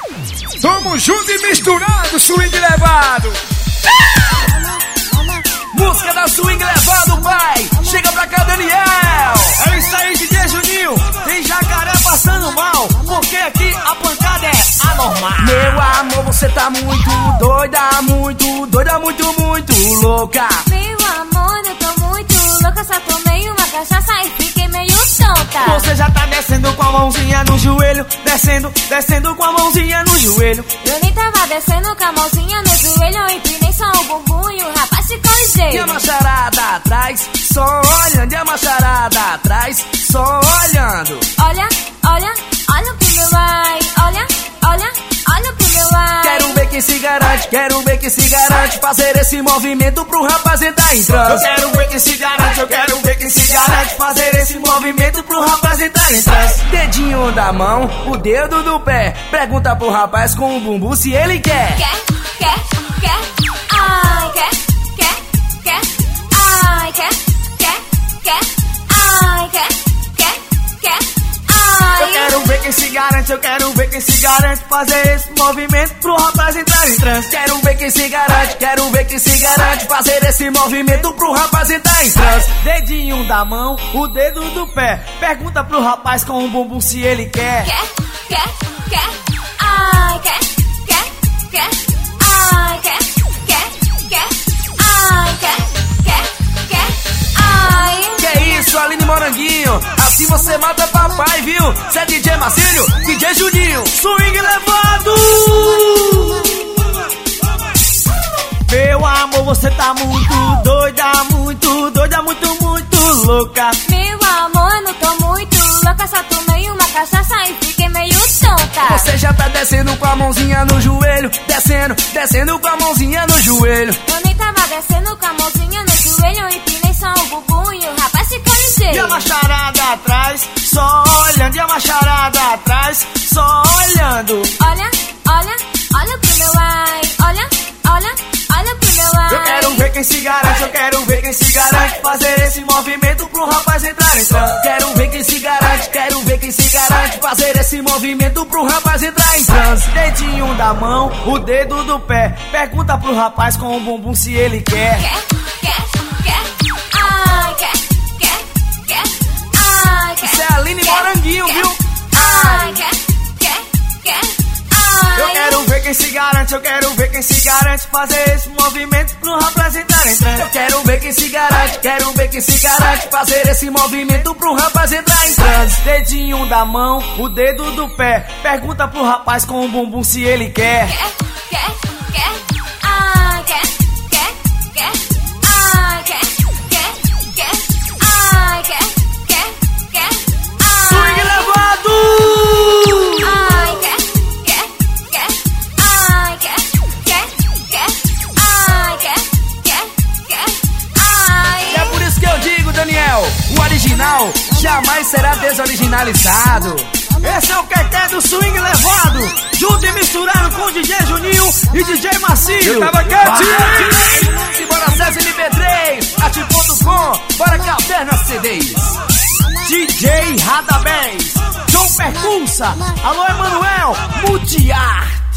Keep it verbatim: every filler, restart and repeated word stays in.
Tamo junto e misturado, swing levado. Música da swing levado, pai. Chega pra cá, Daniel. É isso aí, D J Juninho. Tem jacaré passando mal, porque aqui a pancada é anormal. Meu amor, você tá muito doida, muito doida, muito, muito louca. Meu amor, eu tô muito louca, só tomei uma cachaça e fiquei meio tonta. Você já tá descendo com a mãozinha no joelho, descendo, descendo com a mãozinha no joelho. Eu nem tava descendo com a mãozinha no joelho, eu empinei só o bumbum e o rapaz ficou ligeiro. E a macharada atrás, só olhando, e a macharada atrás, só olhando. Olha, olha, olha pro meu ai, olha, olha, olha pro meu ai. Quero ver quem se garante, quero ver quem se garante fazer esse movimento pro rapaz entrar em transe. Eu quero ver quem se garante, eu quero ver quem se garante fazer esse movimento pro rapaz entrar em transe. Dedinho da mão, o dedo do pé, pergunta pro rapaz com o bumbum se ele quer. Quer, quer, quer, ai, quer, quer, quer, ai, quer, quer, quer, ai, quer, quer, quer, ai. Eu quero ver quem se garante, eu quero ver quem se garante fazer esse movimento pro rapaz entrar em transe. Quero ver quem se garante, quero ver quem se garante fazer esse movimento pro rapaz entrar em transe. Dedinho da mão, o dedo do pé, pergunta pro rapaz com o bumbum se ele quer. Quer, quer, quer, ai, quer, quer, quer, ai, quer, quer, quer, ai, quer, quer, quer, ai. Que é isso, Aline Moranguinho, assim você mata papai, viu? Cê é D J Marcílio, D J Juninho, swing levado. Meu amor, você tá muito doida, muito doida, muito, muito louca. Meu amor, eu não tô muito louca, só tomei uma cachaça e fiquei meio tonta. Você já tá descendo com a mãozinha no joelho, descendo, descendo com a mãozinha no joelho. Eu nem tava descendo com a mãozinha no joelho, eu empinei só o bumbum e o rapaz ficou ligeiro. E a macharada atrás, só olhando, e a macharada atrás, só olhando. Olha, olha, olha pro meu ai, olha, olha, olha pro meu ai. Eu quero ver quem se garante, eu quero ver quem se garante fazer esse movimento pro rapaz entrar em transe. Quero ver quem se garante, quero ver quem se garante fazer esse movimento pro rapaz entrar em transe. Dedinho da mão, o dedo do pé, pergunta pro rapaz com o bumbum se ele quer. Quer, quer, quer, ai, quer, quer, quer, ai, quer. Isso é Aline Moranguinho, quer, viu? Ai, quer, quer, quer, ai. Eu quero ver quem se garante, eu quero ver quem se garante fazer esse movimento pro rapaz entrar em transe. Eu quero ver quem se garante, quero ver quem se garante fazer esse movimento pro rapaz entrar em transe. Dedinho da mão, o dedo do pé, pergunta pro rapaz com o bumbum se ele quer. Quer, quer, quer, ai, quer, quer, quer, ai, quer, quer, quer, ai, quer, quer, quer, ai. Swing levado! Ai, quer, quer, quer, ai, quer, quer, quer, ai, quer, quer, quer, ai. E é por isso que eu digo, Daniel, o original jamais será desoriginalizado. Esse é o Quequé do swing levado, junto e misturado com o D J Juninho e D J Marcílio. Eu tava quietinho. Simbora acesse M P três, ati ponto com, bora que alterna C Ds. D J Radabés, John Percursa, alô Emanuel, Mutiar.